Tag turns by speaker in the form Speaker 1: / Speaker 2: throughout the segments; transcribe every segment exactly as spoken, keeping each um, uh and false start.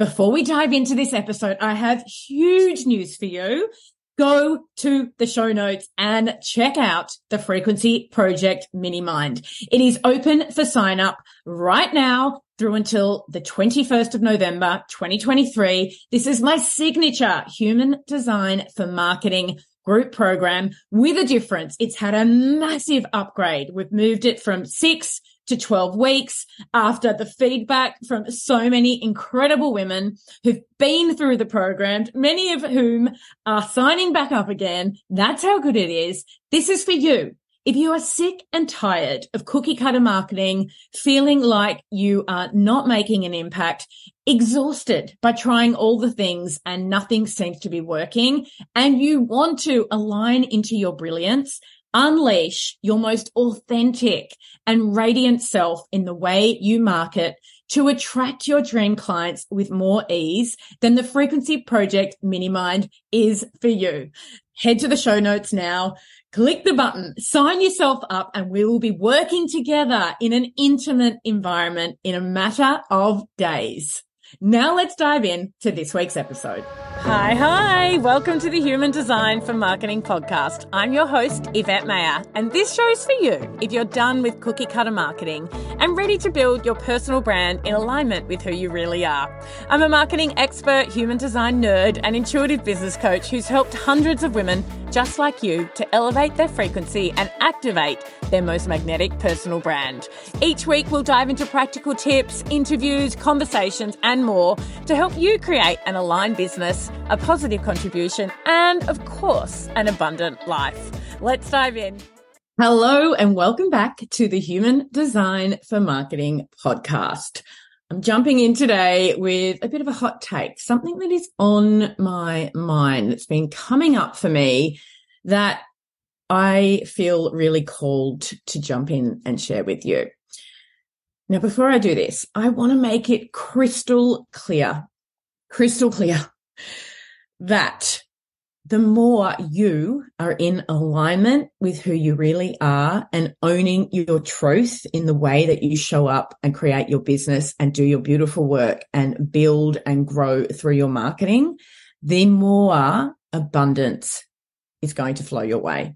Speaker 1: Before we dive into this episode, I have huge news for you. Go to the show notes and check out the Frequency Project Mini Mind. It is open for sign up right now through until the twenty-first of November, twenty twenty-three. This is my signature human design for marketing group program with a difference. It's had a massive upgrade. We've moved it from six to twelve weeks after the feedback from so many incredible women who've been through the program, many of whom are signing back up again. That's how good it is. This is for you. If you are sick and tired of cookie cutter marketing, feeling like you are not making an impact, exhausted by trying all the things and nothing seems to be working, and you want to align into your brilliance, unleash your most authentic and radiant self in the way you market to attract your dream clients with more ease, then the Frequency Project Mini Mind is for you. Head to the show notes now, click the button, sign yourself up, and we will be working together in an intimate environment in a matter of days. Now let's dive in to this week's episode. Hi, hi. Welcome to the Human Design for Marketing podcast. I'm your host, Yvette Mayer, and this show's for you if you're done with cookie cutter marketing and ready to build your personal brand in alignment with who you really are. I'm a marketing expert, human design nerd, and intuitive business coach who's helped hundreds of women just like you to elevate their frequency and activate their most magnetic personal brand. Each week, we'll dive into practical tips, interviews, conversations, and more to help you create an aligned business, a positive contribution, and of course, an abundant life. Let's dive in. Hello, and welcome back to the Human Design for Marketing podcast. I'm jumping in today with a bit of a hot take, something that is on my mind that's been coming up for me that I feel really called to jump in and share with you. Now, before I do this, I want to make it crystal clear, crystal clear that the more you are in alignment with who you really are and owning your truth in the way that you show up and create your business and do your beautiful work and build and grow through your marketing, the more abundance is going to flow your way.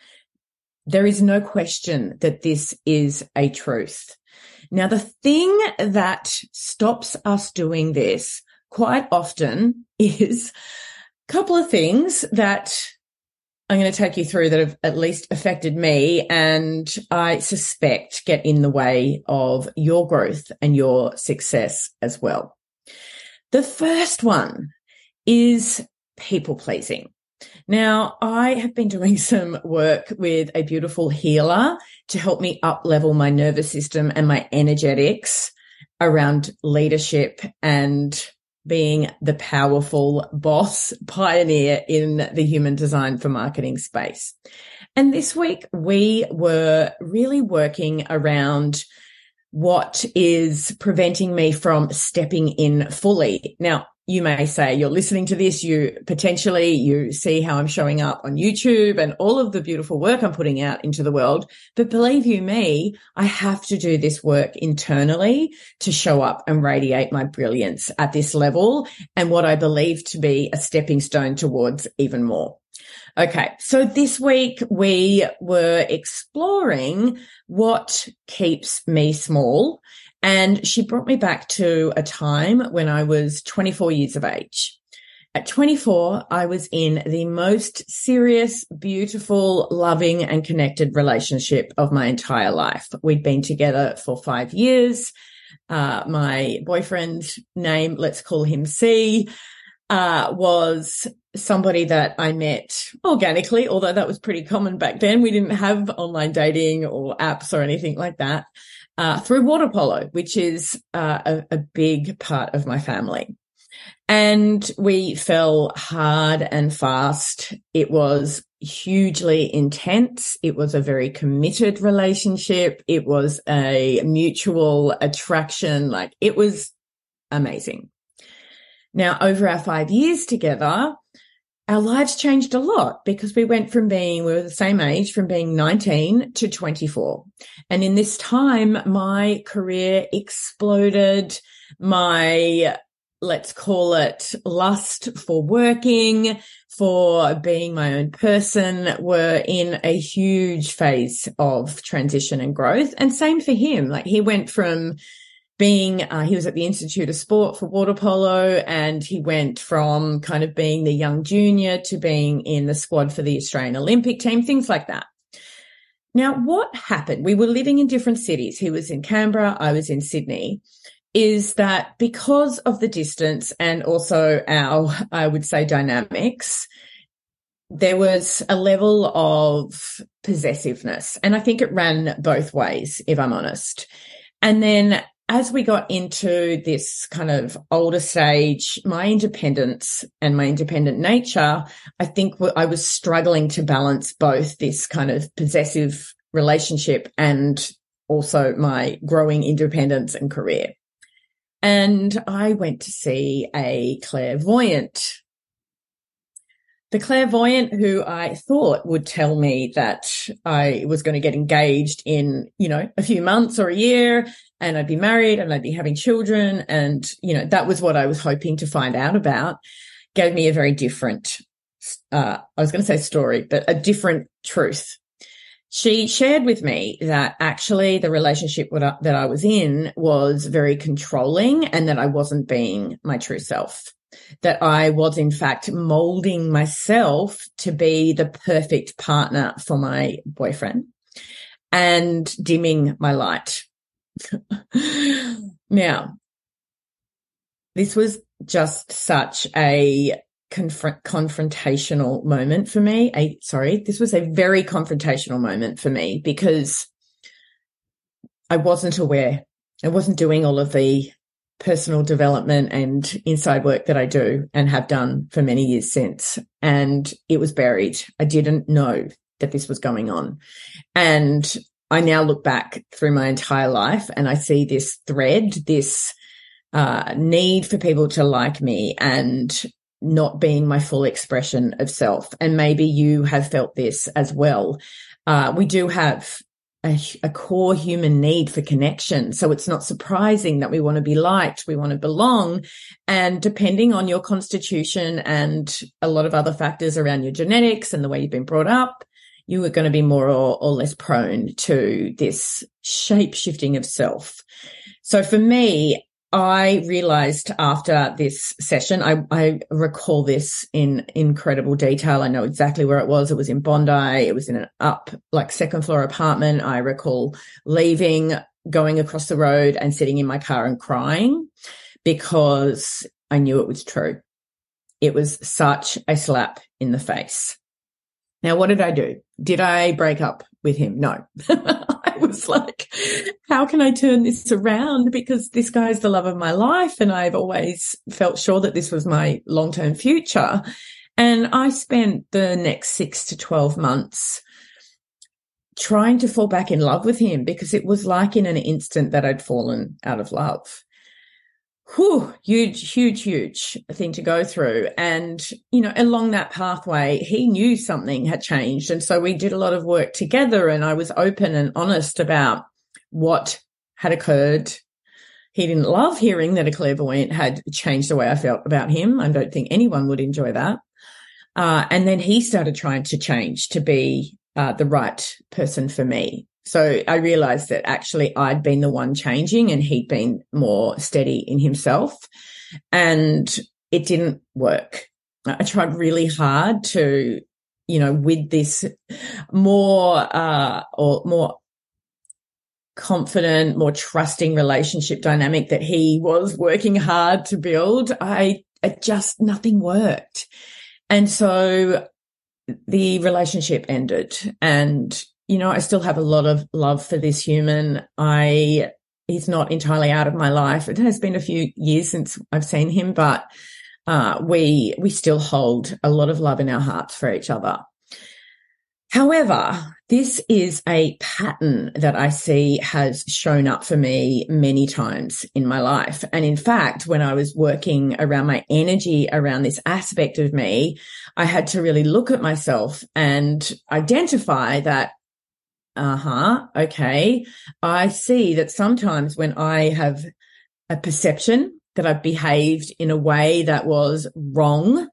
Speaker 1: There is no question that this is a truth. Now, the thing that stops us doing this quite often is a couple of things that I'm going to take you through that have at least affected me and I suspect get in the way of your growth and your success as well. The first one is people pleasing. Now, I have been doing some work with a beautiful healer to help me up-level my nervous system and my energetics around leadership and being the powerful boss pioneer in the human design for marketing space. And this week we were really working around what is preventing me from stepping in fully. Now, you may say you're listening to this, you potentially, you see how I'm showing up on YouTube and all of the beautiful work I'm putting out into the world. But believe you me, I have to do this work internally to show up and radiate my brilliance at this level and what I believe to be a stepping stone towards even more. Okay, so this week we were exploring what keeps me small. And she brought me back to a time when I was twenty-four years of age. At twenty-four, I was in the most serious, beautiful, loving, and connected relationship of my entire life. We'd been together for five years. Uh, my boyfriend's name, let's call him C, uh, was somebody that I met organically, although that was pretty common back then. We didn't have online dating or apps or anything like that. Uh, through water polo, which is uh, a, a big part of my family. And we fell hard and fast. It was hugely intense. It was a very committed relationship. It was a mutual attraction. Like, it was amazing. Now, over our five years together, our lives changed a lot because we went from being, we were the same age, from being nineteen to twenty-four. And in this time, my career exploded. My let's call it lust for working, for being my own person, were in a huge phase of transition and growth. And same for him. Like, he went from being, uh, he was at the Institute of Sport for water polo, and he went from kind of being the young junior to being in the squad for the Australian Olympic team, things like that. Now, what happened? We were living in different cities. He was in Canberra, I was in Sydney. Is that because of the distance and also our, I would say, dynamics, there was a level of possessiveness. And I think it ran both ways, if I'm honest. And then as we got into this kind of older stage, my independence and my independent nature, I think I was struggling to balance both this kind of possessive relationship and also my growing independence and career. And I went to see a clairvoyant. The clairvoyant who I thought would tell me that I was going to get engaged in, you know, a few months or a year, and I'd be married and I'd be having children. And, you know, that was what I was hoping to find out about, gave me a very different, uh, I was going to say story, but a different truth. She shared with me that actually the relationship that I was in was very controlling, and that I wasn't being my true self, that I was in fact molding myself to be the perfect partner for my boyfriend and dimming my light. Now, this was just such a Confront, confrontational moment for me. A, sorry, this was a very confrontational moment for me, because I wasn't aware. I wasn't doing all of the personal development and inside work that I do and have done for many years since. And it was buried. I didn't know that this was going on. And I now look back through my entire life and I see this thread, this uh, need for people to like me, and not being my full expression of self. And maybe you have felt this as well. Uh, we do have a, a core human need for connection. So it's not surprising that we want to be liked, we want to belong. And depending on your constitution and a lot of other factors around your genetics and the way you've been brought up, you are going to be more or, or less prone to this shape shifting of self. So for me, I realized after this session, I, I recall this in incredible detail. I know exactly where it was. It was in Bondi. It was in an up, like second floor apartment. I recall leaving, going across the road and sitting in my car and crying because I knew it was true. It was such a slap in the face. Now, what did I do? Did I break up with him? No. I was like, how can I turn this around? Because this guy's the love of my life, and I've always felt sure that this was my long-term future. And I spent the next six to twelve months trying to fall back in love with him, because it was like in an instant that I'd fallen out of love. Whew, huge, huge, huge thing to go through. And, you know, along that pathway, he knew something had changed. And so we did a lot of work together, and I was open and honest about what had occurred. He didn't love hearing that a clairvoyant had changed the way I felt about him. I don't think anyone would enjoy that. Uh, and then he started trying to change to be uh, the right person for me. So I realized that actually I'd been the one changing and he'd been more steady in himself, and it didn't work. I tried really hard to, you know, with this more, uh, or more confident, more trusting relationship dynamic that he was working hard to build, I, it just, nothing worked. And so the relationship ended, and you know, I still have a lot of love for this human. I, he's not entirely out of my life. It has been a few years since I've seen him, but, uh, we, we still hold a lot of love in our hearts for each other. However, this is a pattern that I see has shown up for me many times in my life. And in fact, when I was working around my energy around this aspect of me, I had to really look at myself and identify that, uh-huh, okay, I see that sometimes when I have a perception that I've behaved in a way that was wrong.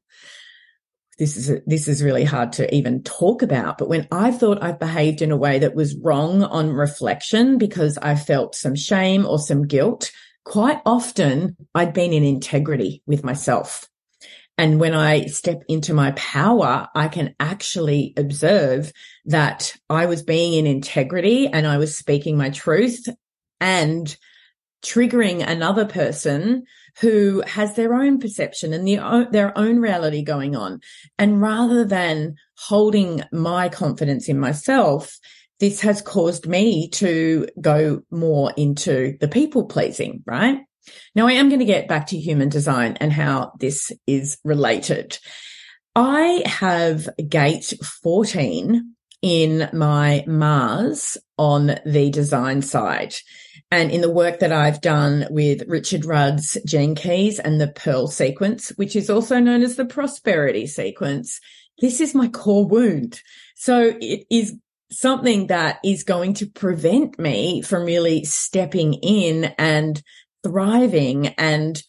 Speaker 1: This is, a, this is really hard to even talk about, but when I thought I've behaved in a way that was wrong on reflection because I felt some shame or some guilt, quite often I'd been in integrity with myself. And when I step into my power, I can actually observe that I was being in integrity and I was speaking my truth and triggering another person who has their own perception and the, their own reality going on. And rather than holding my confidence in myself, this has caused me to go more into the people pleasing, right? Now, I am going to get back to human design and how this is related. I have gate fourteen in my Mars on the design side. And in the work that I've done with Richard Rudd's Gene Keys and the Pearl sequence, which is also known as the prosperity sequence, this is my core wound. So it is something that is going to prevent me from really stepping in and thriving and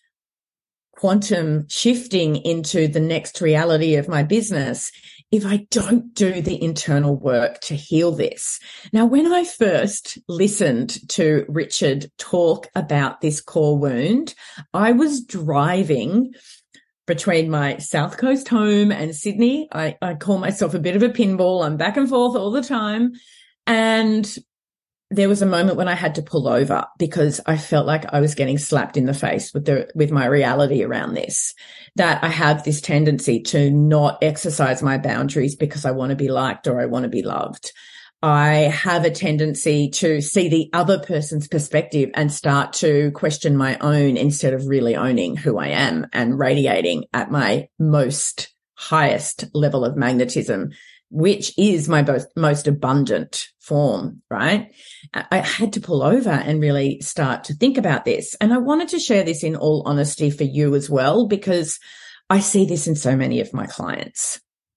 Speaker 1: quantum shifting into the next reality of my business if I don't do the internal work to heal this. Now, when I first listened to Richard talk about this core wound, I was driving between my South Coast home and Sydney. I, I call myself a bit of a pinball. I'm back and forth all the time. And there was a moment when I had to pull over because I felt like I was getting slapped in the face with the, with my reality around this, that I have this tendency to not exercise my boundaries because I want to be liked or I want to be loved. I have a tendency to see the other person's perspective and start to question my own instead of really owning who I am and radiating at my most highest level of magnetism, which is my most, most abundant form, right? I had to pull over and really start to think about this. And I wanted to share this in all honesty for you as well, because I see this in so many of my clients.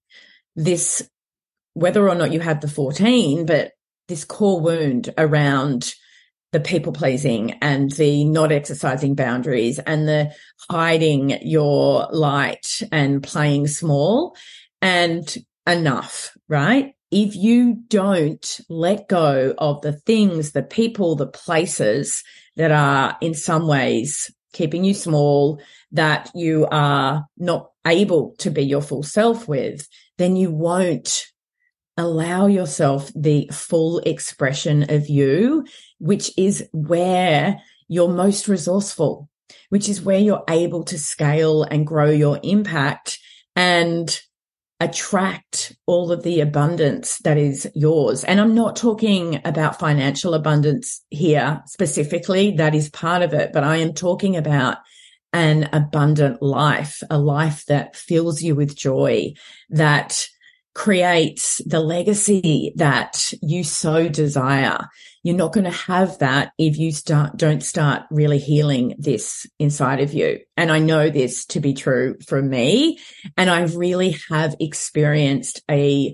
Speaker 1: This, whether or not you have the fourteen, but this core wound around the people pleasing and the not exercising boundaries and the hiding your light and playing small and enough, right? If you don't let go of the things, the people, the places that are in some ways keeping you small, that you are not able to be your full self with, then you won't allow yourself the full expression of you, which is where you're most resourceful, which is where you're able to scale and grow your impact and attract all of the abundance that is yours. And I'm not talking about financial abundance here specifically. That is part of it. But I am talking about an abundant life, a life that fills you with joy, that creates the legacy that you so desire. You're not going to have that if you start, don't start really healing this inside of you. And I know this to be true for me. And I really have experienced a,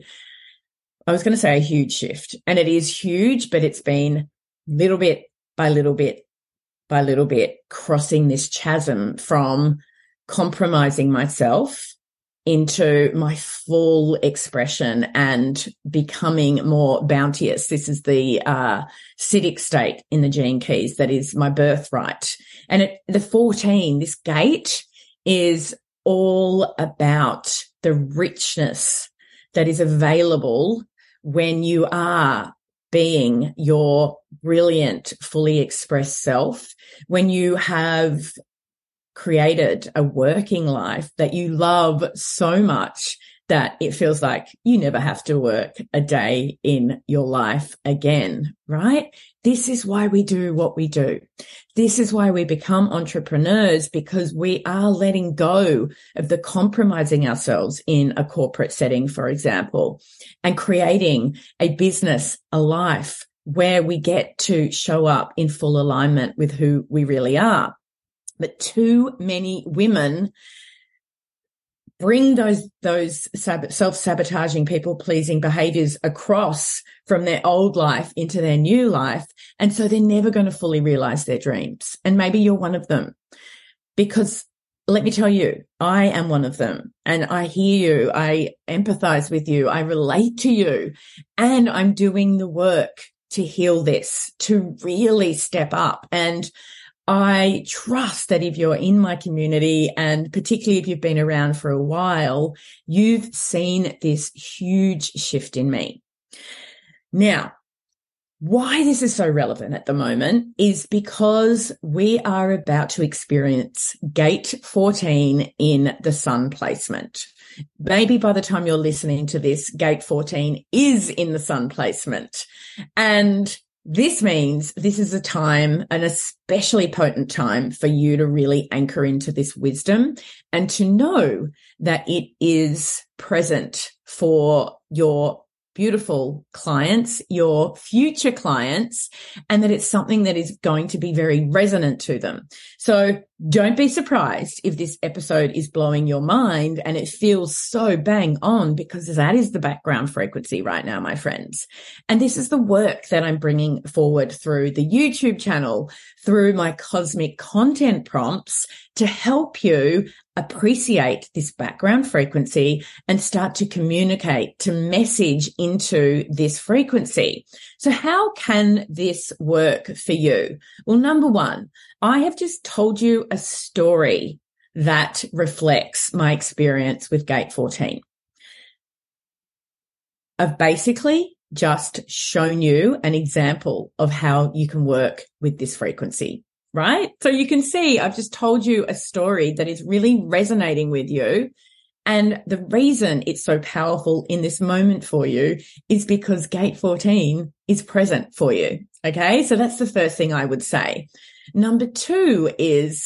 Speaker 1: I was going to say a huge shift, and it is huge, but it's been little bit by little bit by little bit crossing this chasm from compromising myself into my full expression and becoming more bounteous. This is the uh Siddhic state in the Gene Keys that is my birthright. And it, the fourteen, this gate, is all about the richness that is available when you are being your brilliant, fully expressed self, when you have created a working life that you love so much that it feels like you never have to work a day in your life again, right? This is why we do what we do. This is why we become entrepreneurs, because we are letting go of the compromising ourselves in a corporate setting, for example, and creating a business, a life where we get to show up in full alignment with who we really are. But too many women bring those, those self-sabotaging, people-pleasing behaviors across from their old life into their new life. And so they're never going to fully realize their dreams. And maybe you're one of them. because let me tell you, I am one of them, and I hear you. I empathize with you. I relate to you, and I'm doing the work to heal this, to really step up. And I trust that if you're in my community, and particularly if you've been around for a while, you've seen this huge shift in me. Now, why this is so relevant at the moment is because we are about to experience gate fourteen in the sun placement. Maybe by the time you're listening to this, gate fourteen is in the sun placement. And this means this is a time, an especially potent time, for you to really anchor into this wisdom and to know that it is present for your beautiful clients, your future clients, and that it's something that is going to be very resonant to them. So don't be surprised if this episode is blowing your mind and it feels so bang on, because that is the background frequency right now, my friends. And this is the work that I'm bringing forward through the YouTube channel, through my cosmic content prompts, to help you appreciate this background frequency and start to communicate, to message into this frequency. So how can this work for you? Well, number one, I have just told you a story that reflects my experience with gate fourteen. I've basically just shown you an example of how you can work with this frequency, right? So you can see I've just told you a story that is really resonating with you. And the reason it's so powerful in this moment for you is because gate fourteen is present for you. Okay. So that's the first thing I would say. Number two is,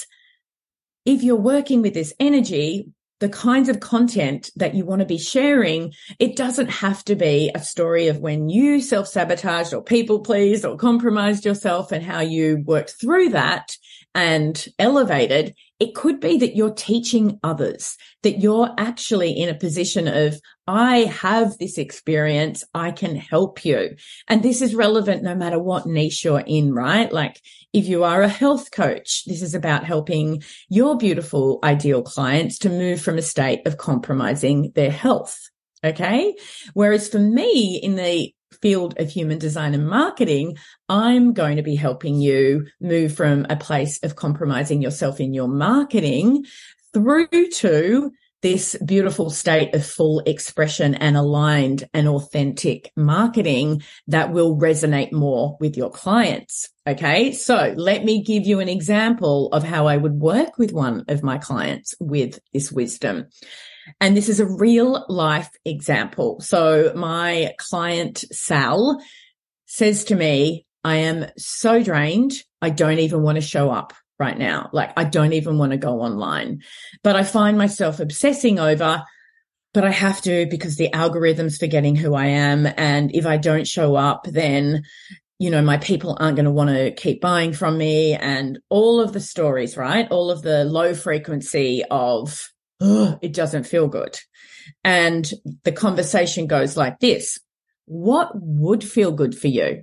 Speaker 1: if you're working with this energy, the kinds of content that you want to be sharing, it doesn't have to be a story of when you self-sabotaged or people-pleased or compromised yourself and how you worked through that and elevated. It could be that you're teaching others, that you're actually in a position of, I have this experience, I can help you. And this is relevant no matter what niche you're in, right? Like if you are a health coach, this is about helping your beautiful ideal clients to move from a state of compromising their health. Okay. Whereas for me in the field of human design and marketing, I'm going to be helping you move from a place of compromising yourself in your marketing through to this beautiful state of full expression and aligned and authentic marketing that will resonate more with your clients. Okay. So let me give you an example of how I would work with one of my clients with this wisdom. And this is a real life example. So my client, Sal, says to me, I am so drained. I don't even want to show up right now. Like I don't even want to go online, but I find myself obsessing over, but I have to because the algorithm's forgetting who I am. And if I don't show up, then, you know, my people aren't going to want to keep buying from me, and all of the stories, right? All of the low frequency of, oh, it doesn't feel good. And the conversation goes like this. What would feel good for you?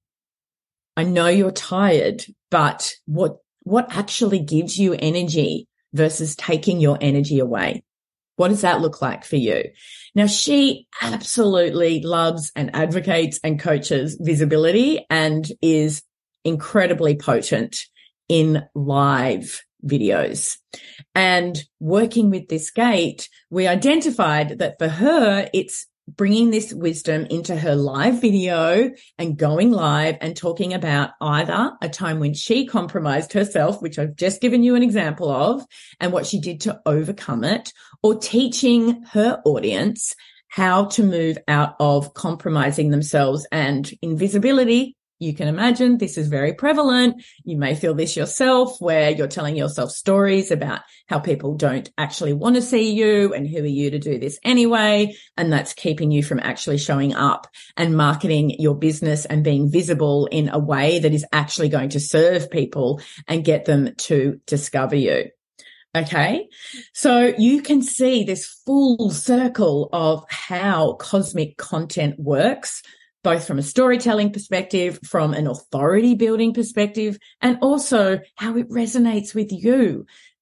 Speaker 1: I know you're tired, but what, what actually gives you energy versus taking your energy away? What does that look like for you? Now, she absolutely loves and advocates and coaches visibility and is incredibly potent in live videos. And working with this gate, we identified that for her, it's bringing this wisdom into her live video and going live and talking about either a time when she compromised herself, which I've just given you an example of, and what she did to overcome it, or teaching her audience how to move out of compromising themselves. And invisibility, you can imagine this is very prevalent. You may feel this yourself, where you're telling yourself stories about how people don't actually want to see you and who are you to do this anyway. And that's keeping you from actually showing up and marketing your business and being visible in a way that is actually going to serve people and get them to discover you. Okay. So you can see this full circle of how cosmic content works, both from a storytelling perspective, from an authority building perspective, and also how it resonates with you.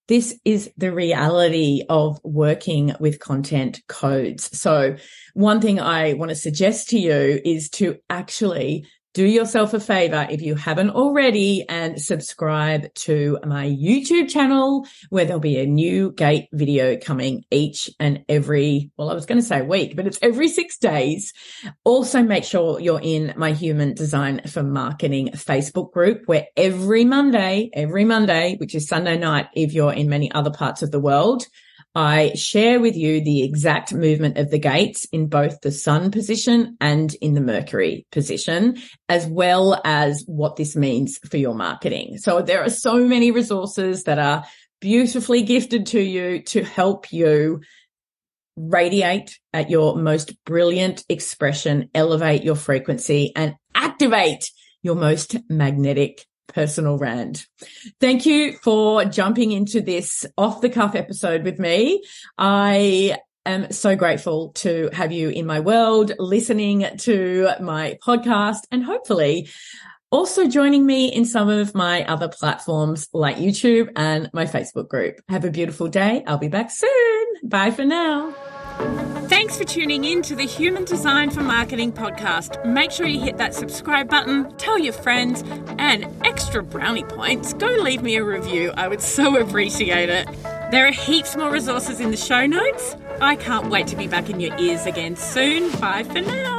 Speaker 1: this is the reality of working with content codes. So one thing I want to suggest to you is to actually do yourself a favor if you haven't already and subscribe to my YouTube channel, where there'll be a new gate video coming each and every, well, I was going to say week, but it's every six days. Also make sure you're in my Human Design for Marketing Facebook group, where every Monday, every Monday, which is Sunday night if you're in many other parts of the world, I share with you the exact movement of the gates in both the Sun position and in the Mercury position, as well as what this means for your marketing. So there are so many resources that are beautifully gifted to you to help you radiate at your most brilliant expression, elevate your frequency, and activate your most magnetic personal brand. Thank you for jumping into this off the cuff episode with me. I am so grateful to have you in my world, listening to my podcast, and hopefully also joining me in some of my other platforms like YouTube and my Facebook group. Have a beautiful day. I'll be back soon. Bye for now.
Speaker 2: Thanks for tuning in to the Human Design for Marketing podcast. Make sure you hit that subscribe button, tell your friends, and extra brownie points, go leave me a review. I would so appreciate it. There are heaps more resources in the show notes. I can't wait to be back in your ears again soon. Bye for now.